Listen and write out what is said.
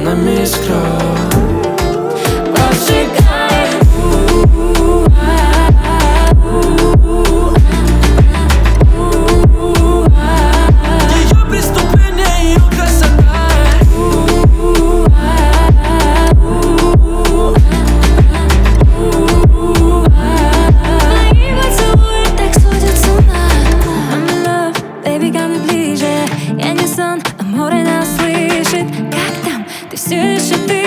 волнами искр. Поджигай. Ее преступление, ее красота. Мои поцелуи так сводят с ума. I'm in love, baby, ко мне ближе. Я не сон, а море нас слышит. Как там? Ты все еще ты?